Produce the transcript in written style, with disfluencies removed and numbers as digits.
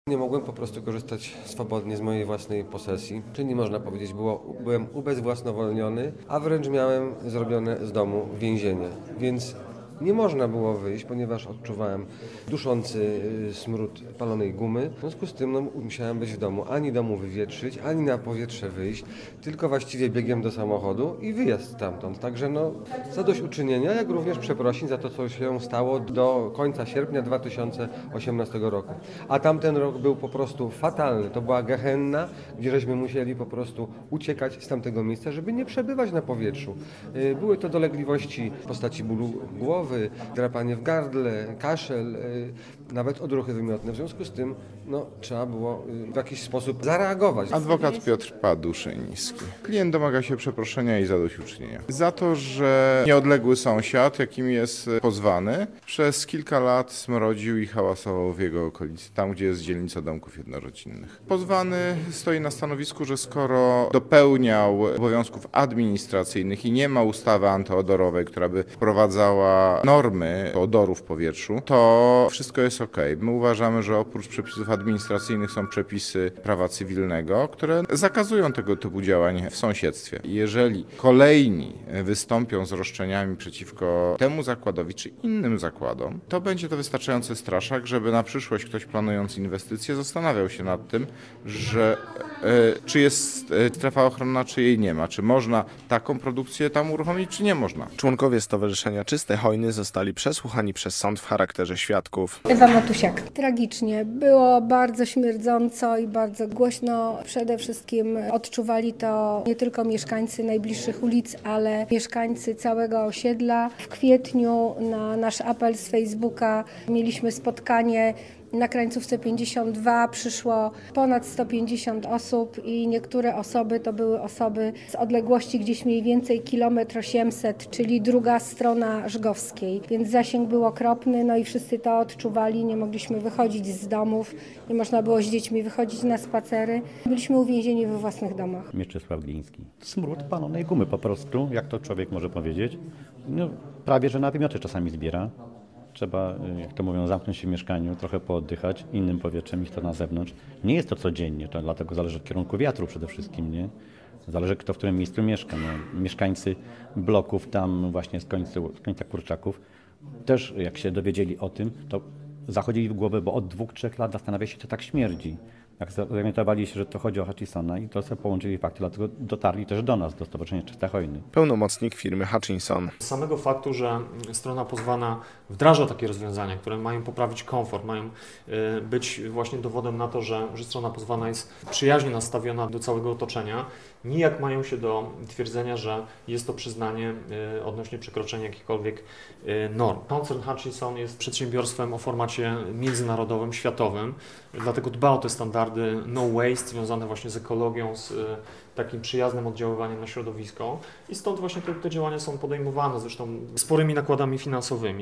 Nie mogłem po prostu korzystać swobodnie z mojej własnej posesji, czyli można powiedzieć, byłem ubezwłasnowolniony, a wręcz miałem zrobione z domu więzienie, więc nie można było wyjść, ponieważ odczuwałem duszący smród palonej gumy. W związku z tym musiałem być w domu, ani domu wywietrzyć, ani na powietrze wyjść, tylko właściwie biegiem do samochodu i wyjazd stamtąd. Także zadośćuczynienia, jak również przeprosin za to, co się stało do końca sierpnia 2018 roku. A tamten rok był po prostu fatalny. To była gehenna, gdzie żeśmy musieli po prostu uciekać z tamtego miejsca, żeby nie przebywać na powietrzu. Były to dolegliwości w postaci bólu głowy, drapanie w gardle, kaszel, nawet odruchy wymiotne. W związku z tym trzeba było w jakiś sposób zareagować. Adwokat Piotr Paduszyński. Klient domaga się przeproszenia i zadośćuczynienia za to, że nieodległy sąsiad, jakim jest pozwany, przez kilka lat smrodził i hałasował w jego okolicy, tam gdzie jest dzielnica domków jednorodzinnych. Pozwany stoi na stanowisku, że skoro dopełniał obowiązków administracyjnych i nie ma ustawy antyodorowej, która by wprowadzała normy odoru w powietrzu, to wszystko jest okej. My uważamy, że oprócz przepisów administracyjnych są przepisy prawa cywilnego, które zakazują tego typu działań w sąsiedztwie. Jeżeli kolejni wystąpią z roszczeniami przeciwko temu zakładowi czy innym zakładom, to będzie to wystarczający straszak, żeby na przyszłość ktoś planując inwestycje zastanawiał się nad tym, że czy jest strefa ochronna, czy jej nie ma, czy można taką produkcję tam uruchomić, czy nie można. Członkowie Stowarzyszenia Czyste Hojny zostali przesłuchani przez sąd w charakterze świadków. Ewa Matusiak. Tragicznie. Było bardzo śmierdząco i bardzo głośno. Przede wszystkim odczuwali to nie tylko mieszkańcy najbliższych ulic, ale mieszkańcy całego osiedla. W kwietniu na nasz apel z Facebooka mieliśmy spotkanie na Krańcówce 52, przyszło ponad 150 osób i niektóre osoby to były osoby z odległości gdzieś mniej więcej 1,8 km, czyli druga strona Żgowskiej, więc zasięg był okropny, i wszyscy to odczuwali, nie mogliśmy wychodzić z domów, nie można było z dziećmi wychodzić na spacery. Byliśmy uwięzieni we własnych domach. Mieczysław Gliński. Smród palonej gumy po prostu, jak to człowiek może powiedzieć. Prawie, że na wymioty czasami zbiera. Trzeba, jak to mówią, zamknąć się w mieszkaniu, trochę pooddychać innym powietrzem niż to na zewnątrz. Nie jest to codziennie, to dlatego zależy od kierunku wiatru przede wszystkim, nie? Zależy kto w którym miejscu mieszka. Mieszkańcy bloków tam właśnie z końca Kurczaków też jak się dowiedzieli o tym, to zachodzili w głowę, bo od 2-3 lat zastanawia się, co tak śmierdzi. Jak zorientowali się, że to chodzi o Hutchisona i to sobie połączyli fakty, dlatego dotarli też do nas, do Stowarzyszenia Czyste Hojny. Pełnomocnik firmy Hutchinson. Z samego faktu, że strona pozwana wdraża takie rozwiązania, które mają poprawić komfort, mają być właśnie dowodem na to, że strona pozwana jest przyjaźnie nastawiona do całego otoczenia, nijak mają się do twierdzenia, że jest to przyznanie odnośnie przekroczenia jakichkolwiek norm. Koncern Hutchinson jest przedsiębiorstwem o formacie międzynarodowym, światowym, dlatego dba o te standardy no waste związane właśnie z ekologią, z takim przyjaznym oddziaływaniem na środowisko i stąd właśnie te działania są podejmowane, zresztą sporymi nakładami finansowymi.